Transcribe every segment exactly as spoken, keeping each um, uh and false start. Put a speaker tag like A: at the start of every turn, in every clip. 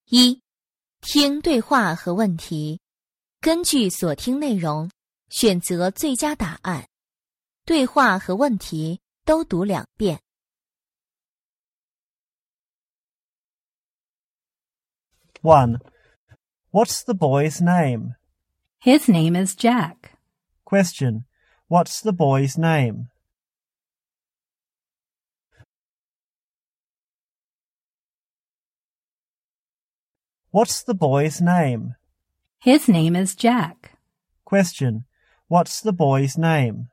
A: 一、听对话和问题，根据所听内容，选择最佳答案。对话和问题都读两遍。
B: one. What's the boy's name?
C: His name is Jack.
B: Question. What's the boy's name? What's the boy's name?
C: His name is Jack.
B: Question. What's the boy's name?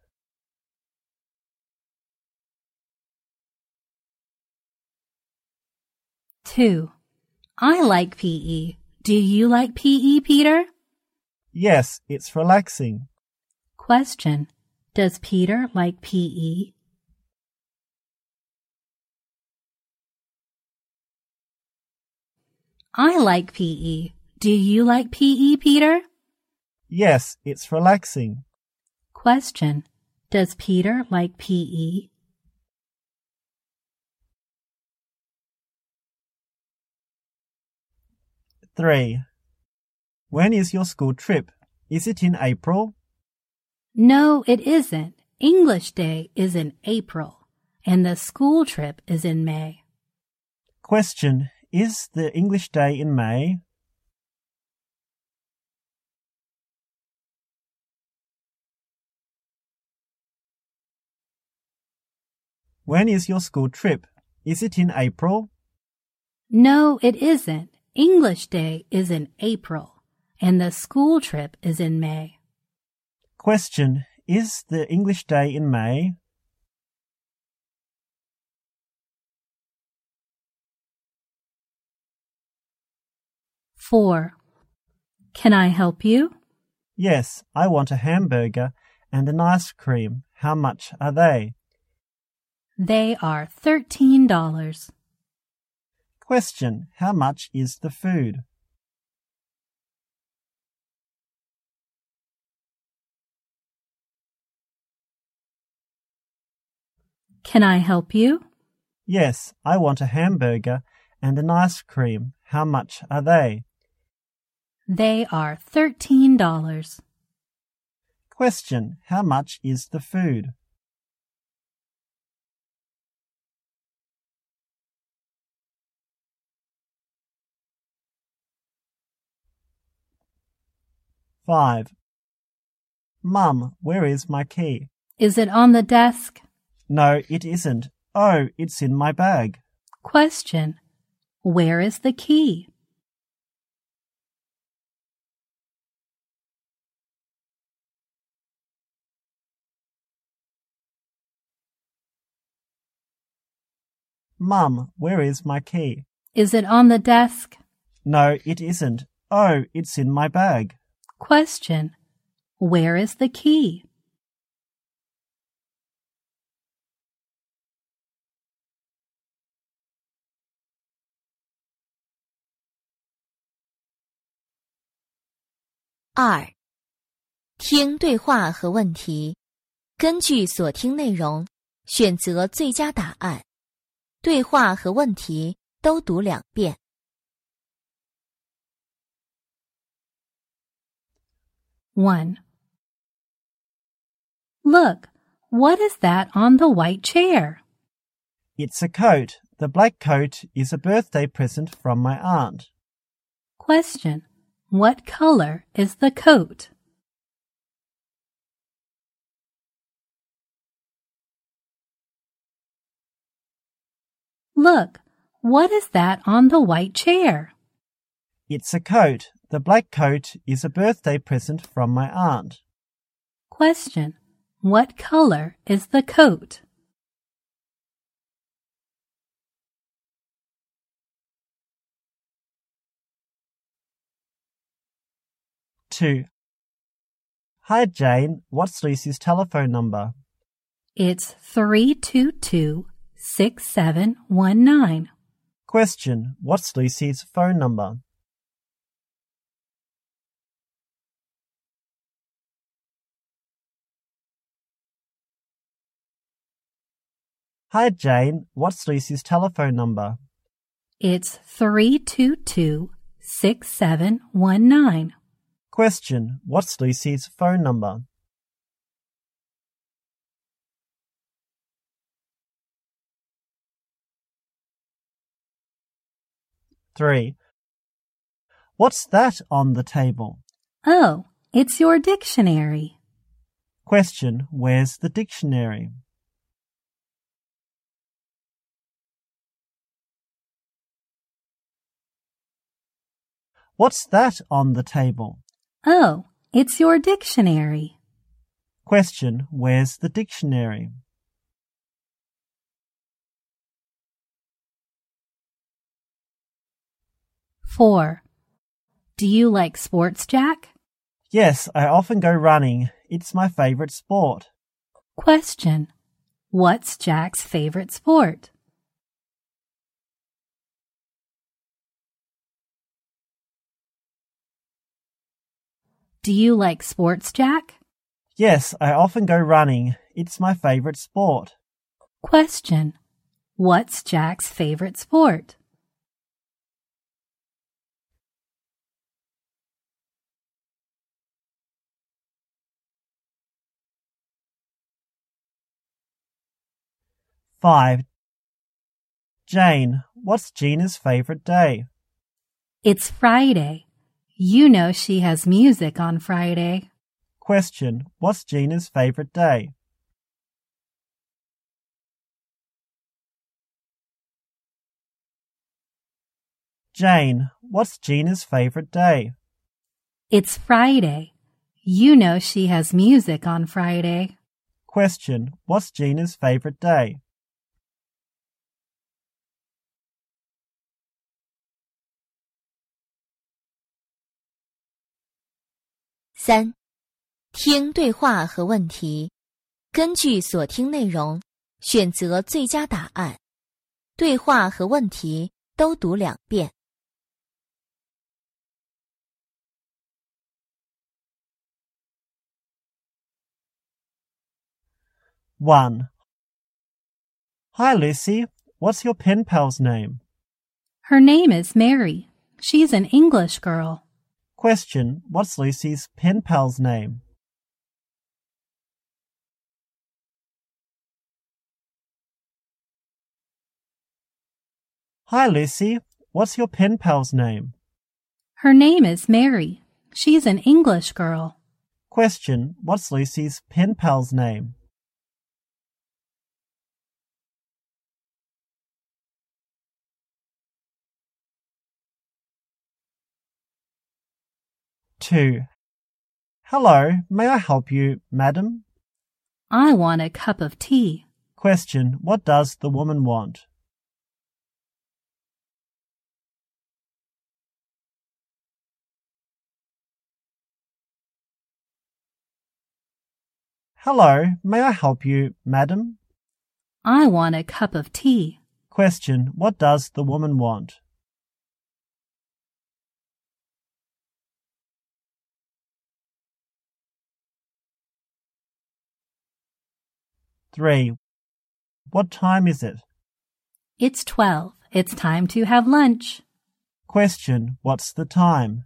C: two. I like P E. Do you like P E, Peter?
B: Yes, it's relaxing.
C: Question. Does Peter like P E? I like P E. Do you like P E, Peter?
B: Yes, it's relaxing.
C: Question. Does Peter like P E?
B: three. When is your school trip? Is it in April?
C: No, it isn't. English Day is in April, and the school trip is in May.
B: Question. Is the English Day in May? When is your school trip? Is it in April?
C: No, it isn't. English Day is in April, and the school trip is in May.
B: Question. Is the English Day in May?
C: four. Can I help you?
B: Yes, I want a hamburger and an ice cream. How much are they?
C: They are thirteen dollars.
B: Question. How much is the food?
C: Can I help you?
B: Yes, I want a hamburger and an ice cream. How much are they?
C: They are thirteen dollars.
B: Question. How much is the food? five. Mum, where is my key?
C: Is it on the desk?
B: No, it isn't. Oh, it's in my bag.
C: Question. Where is the key?
B: Mum, where is my key?
C: Is it on the desk?
B: No, it isn't. Oh, it's in my bag.
C: Question. Where is the key?
A: 二、听对话和问题，根据所听内容，选择最佳答案。对话和问题都读两遍。
C: one. Look, what is that on the white chair?
B: It's a coat. The black coat is a birthday present from my aunt.
C: Question. What color is the coat? Look, what is that on the white chair?
B: It's a coat. The black coat is a birthday present from my aunt.
C: Question. What color is the coat?
B: two. Hi, Jane. What's Lucy's telephone number?
C: It's three two two, six seven one nine.
B: Question. What's Lucy's phone number? Hi, Jane. What's Lucy's telephone number?
C: It's three two two, six seven one nine.
B: Question, what's Lucy's phone number? Three. What's that on the table?
C: Oh, it's your dictionary.
B: Question, where's the dictionary? What's that on the table?
C: Oh, it's your dictionary.
B: Question, where's the dictionary?
C: Four. Do you like sports, Jack?
B: Yes, I often go running. It's my favorite sport.
C: Question. What's Jack's favorite sport? Do you like sports, Jack?
B: Yes, I often go running. It's my favorite sport.
C: Question. What's Jack's favorite sport?
B: Five. Jane, what's Gina's favorite day?
C: It's Friday. You know she has music on Friday.
B: Question, what's Gina's favorite day? Jane, what's Gina's favorite day?
C: It's Friday. You know she has music on Friday.
B: Question, what's Gina's favorite day?
A: 三、听对话和问题，根据所听内容，选择最佳答案。对话和问题都读两遍。
B: One. Hi, Lucy. What's your pen pal's name?
C: Her name is Mary. She's an English girl.
B: Question, what's Lucy's pen pal's name? Hi, Lucy. What's your pen pal's name?
C: Her name is Mary. She's an English girl.
B: Question, what's Lucy's pen pal's name? Two. Hello, may I help you, madam?
C: I want a cup of tea.
B: Question, what does the woman want? Hello, may I help you, madam?
C: I want a cup of tea.
B: Question, what does the woman want? Three. What time is it?
C: It's twelve. It's time to have lunch.
B: Question, what's the time?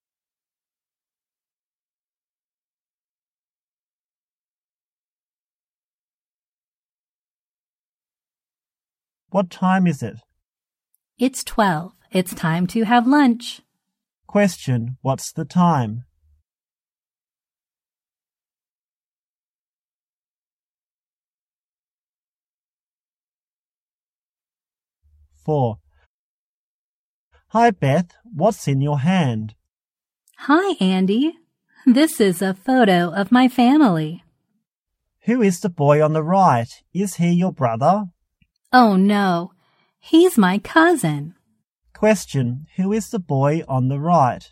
B: What time is it?
C: It's twelve. It's time to have lunch.
B: Question, what's the time? Four. Hi, Beth. What's in your hand?
C: Hi, Andy. This is a photo of my family.
B: Who is the boy on the right? Is he your brother?
C: Oh, no. He's my cousin.
B: Question, who is the boy on the right?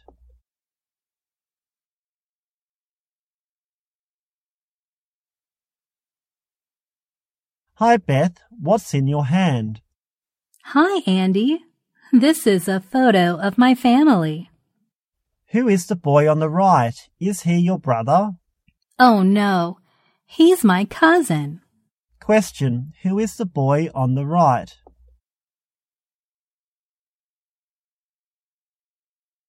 B: Hi, Beth. What's in your hand?
C: Hi, Andy. This is a photo of my family.
B: Who is the boy on the right? Is he your brother?
C: Oh, no. He's my cousin.
B: Question, who is the boy on the right?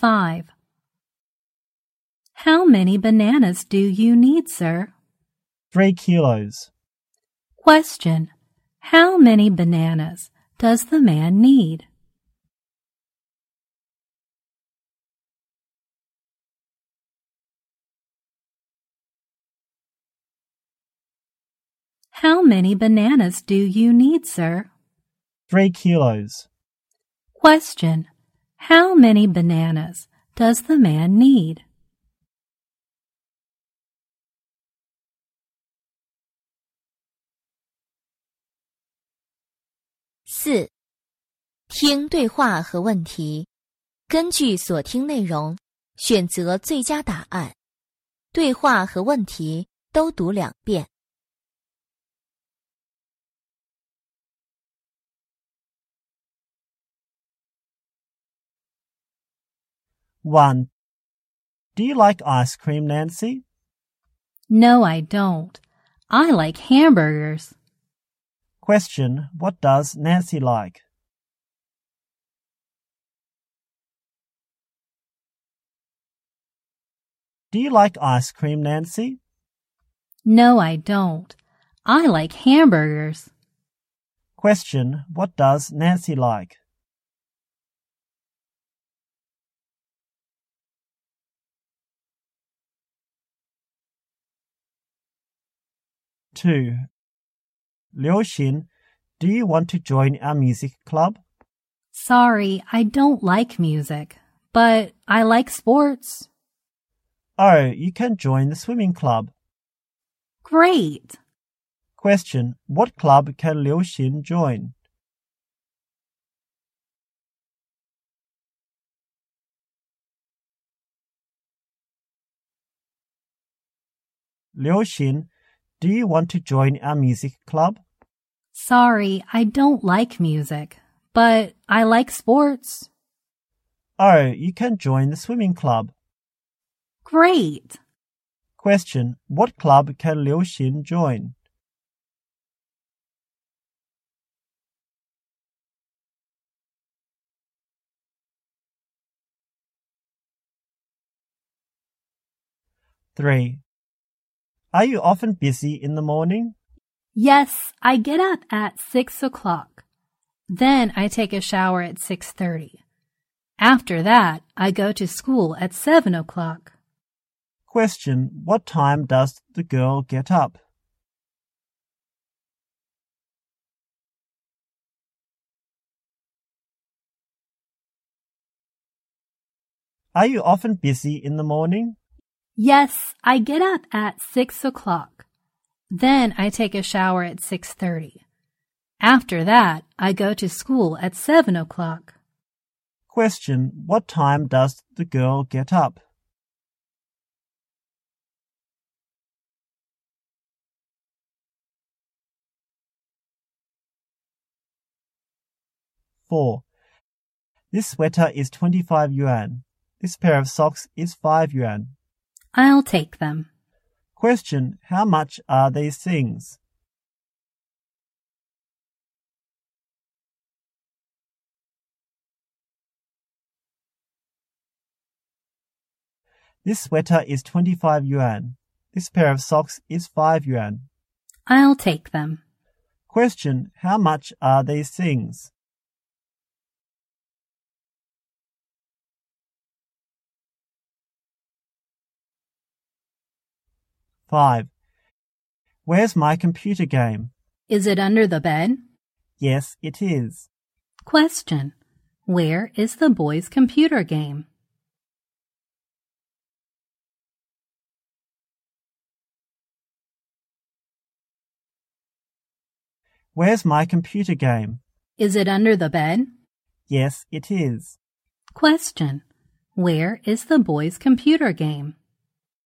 C: five. How many bananas do you need, sir?
B: Three kilos.
C: Question. How many bananas does the man need? How many bananas do you need, sir?
B: Three kilos.
C: Question. How many bananas does the man need?
A: 四、听对话和问题，根据所听内容，选择最佳答案。对话和问题都读两遍。
B: One. Do you like ice cream, Nancy?
C: No, I don't. I like hamburgers.
B: Question. What does Nancy like? Do you like ice cream, Nancy?
C: No, I don't. I like hamburgers.
B: Question. What does Nancy like? Two. Liu Xin, do you want to join our music club?
C: Sorry, I don't like music, but I like sports.
B: Oh, you can join the swimming club.
C: Great.
B: Question. What club can Liu Xin join? Liu Xin, do you want to join our music club?
C: Sorry, I don't like music, but I like sports.
B: Oh, you can join the swimming club.
C: Great.
B: Question. What club can Liu Xin join? Three. Are you often busy in the morning?
C: Yes, I get up at six o'clock. Then I take a shower at six thirty. After that, I go to school at seven o'clock.
B: Question. What time does the girl get up? Are you often busy in the morning?
C: Yes, I get up at six o'clock. Then I take a shower at six thirty. After that, I go to school at seven o'clock.
B: Question. What time does the girl get up? Four. This sweater is twenty-five yuan. This pair of socks is five yuan.
C: I'll take them.
B: Question. How much are these things? This sweater is twenty-five yuan. This pair of socks is five yuan.
C: I'll take them.
B: Question. How much are these things? Five. Where's my computer game?
C: Is it under the bed?
B: Yes, it is.
C: Question. Where is the boy's computer game?
B: Where's my computer game?
C: Is it under the bed?
B: Yes, it is.
C: Question. Where is the boy's computer game?